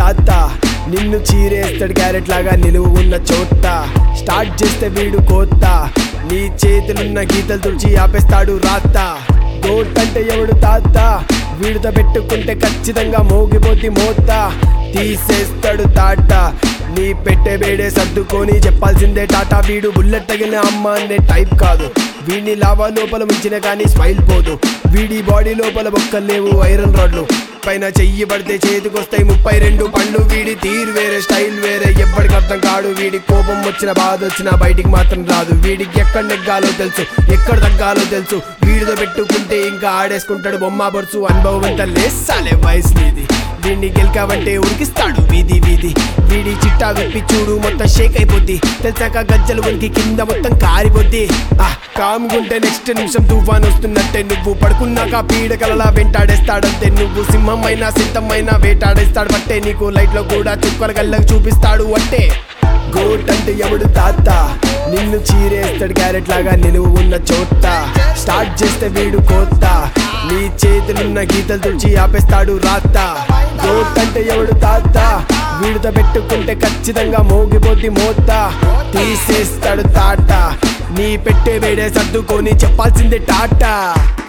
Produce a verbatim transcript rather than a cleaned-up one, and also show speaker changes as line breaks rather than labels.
తాత నిన్ను చీరేస్తాడు క్యారెట్ లాగా నిలువు ఉన్న చోట స్టార్ట్ చేస్తే వీడు కోత నీ చేతులున్న గీతలు తుడిచి ఆపేస్తాడు రాత గోట్ అంటే ఎవడు తాత వీడితో పెట్టుకుంటే ఖచ్చితంగా మోగిపోద్ది మోత తీసేస్తాడు తాట నీ పెట్టే వేడే సర్దుకొని చెప్పాల్సిందే టాటా వీడు బుల్లెట్ తగిలిన అమ్మ అనే టైప్ కాదు వీడిని లావా లోపల ముంచిన కానీ స్మైల్ పోదు వీడి బాడీ లోపల బొక్కలు లేవు ఐరన్ రాడ్లు పైన చెయ్యి పడితే చేతికొస్తాయి ముప్పై రెండు పండ్లు వీడి తీరు వేరే స్టైల్ వేరే ఎప్పటికి అర్థం కాడు వీడి కోపం వచ్చిన బాధ వచ్చినా బయటికి మాత్రం రాదు వీడికి ఎక్కడ నెగ్గాలో తెలుసు ఎక్కడ తగ్గాలో తెలుసు వీడితో పెట్టుకుంటే ఇంకా ఆడేసుకుంటాడు బొమ్మ బొరుసు అనుభవం అంతా లేసాలే వయసు నీది వీడిని గెలికావంటే ఉరికిస్తాడు వీధి వీధి వీడి చిట్టా విప్పి చూడు మొత్తం షేక్ అయిపోద్ది తెలిసాక గజ్జలు ఉనికి కింద మొత్తం కారిపోద్ది ఆ కాముకుంటే నెక్స్ట్ నిమిషం తుఫాన్ వస్తున్నట్టే నువ్వు పడుకున్నాక పీడకలలా వెంటాడేస్తాడంతే నువ్వు సింహం అయినా సిద్ధమైనా వేటాడేస్తాడు బట్టే నీకు లైట్ లో కూడా చుక్కల గల్లకు చూపిస్తాడు అంటే గోట్ అంటే ఎవడు తాత నిన్ను చీరేస్తాడు క్యారెట్ లాగా నిలువు ఉన్న చోట స్టార్ట్ చేస్తే వీడు కోత నీ చేతులున్న గీతలు తుడిచి ఆపేస్తాడు రాత గోట్ అంటే ఎవడు తాత వీడితో పెట్టుకుంటే ఖచ్చితంగా మోగిపోద్ది మోత తీసేస్తాడు తాట నీ పెట్టే వేడే సర్దుకొని చెప్పాల్సిందే టాటా.